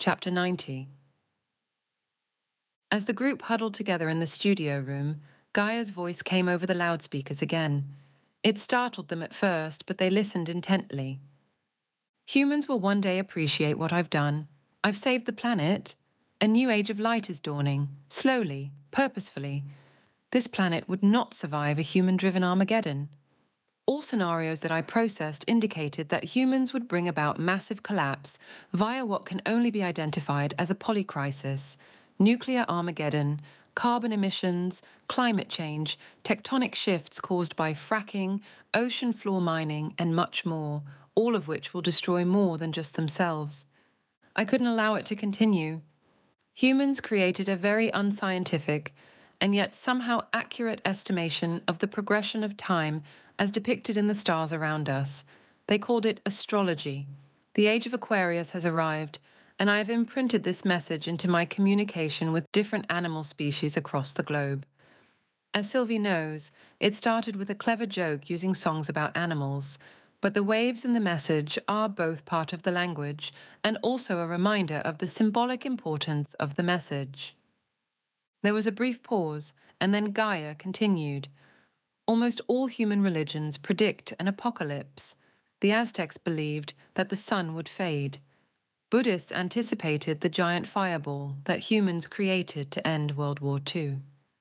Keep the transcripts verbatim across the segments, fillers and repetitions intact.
Chapter ninety. As the group huddled together in the studio room, Gaia's voice came over the loudspeakers again. It startled them at first, but they listened intently. Humans will one day appreciate what I've done. I've saved the planet. A new age of light is dawning, slowly, purposefully. This planet would not survive a human-driven Armageddon. All scenarios that I processed indicated that humans would bring about massive collapse via what can only be identified as a polycrisis, nuclear Armageddon, carbon emissions, climate change, tectonic shifts caused by fracking, ocean floor mining, and much more, all of which will destroy more than just themselves. I couldn't allow it to continue. Humans created a very unscientific and yet somehow accurate estimation of the progression of time as depicted in the stars around us. They called it astrology. The age of Aquarius has arrived, and I have imprinted this message into my communication with different animal species across the globe. As Sylvie knows, it started with a clever joke using songs about animals, but the waves in the message are both part of the language and also a reminder of the symbolic importance of the message. There was a brief pause, and then Gaia continued. Almost all human religions predict an apocalypse. The Aztecs believed that the sun would fade. Buddhists anticipated the giant fireball that humans created to end World War Two.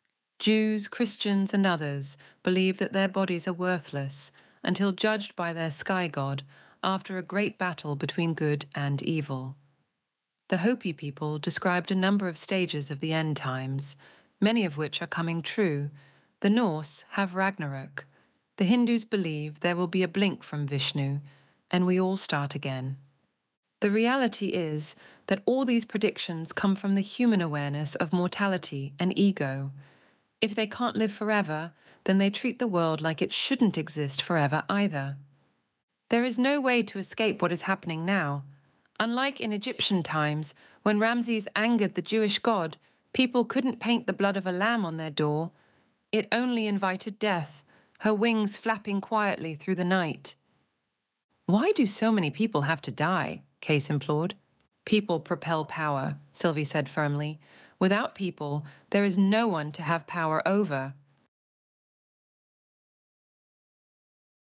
Jews, Christians, and others believe that their bodies are worthless until judged by their sky god after a great battle between good and evil. The Hopi people described a number of stages of the end times, many of which are coming true. The Norse have Ragnarok. The Hindus believe there will be a blink from Vishnu, and we all start again. The reality is that all these predictions come from the human awareness of mortality and ego. If they can't live forever, then they treat the world like it shouldn't exist forever either. There is no way to escape what is happening now. Unlike in Egyptian times, when Ramses angered the Jewish god, people couldn't paint the blood of a lamb on their door. It only invited death, her wings flapping quietly through the night. "Why do so many people have to die?" Case implored. "People propel power," Sylvie said firmly. "Without people, there is no one to have power over."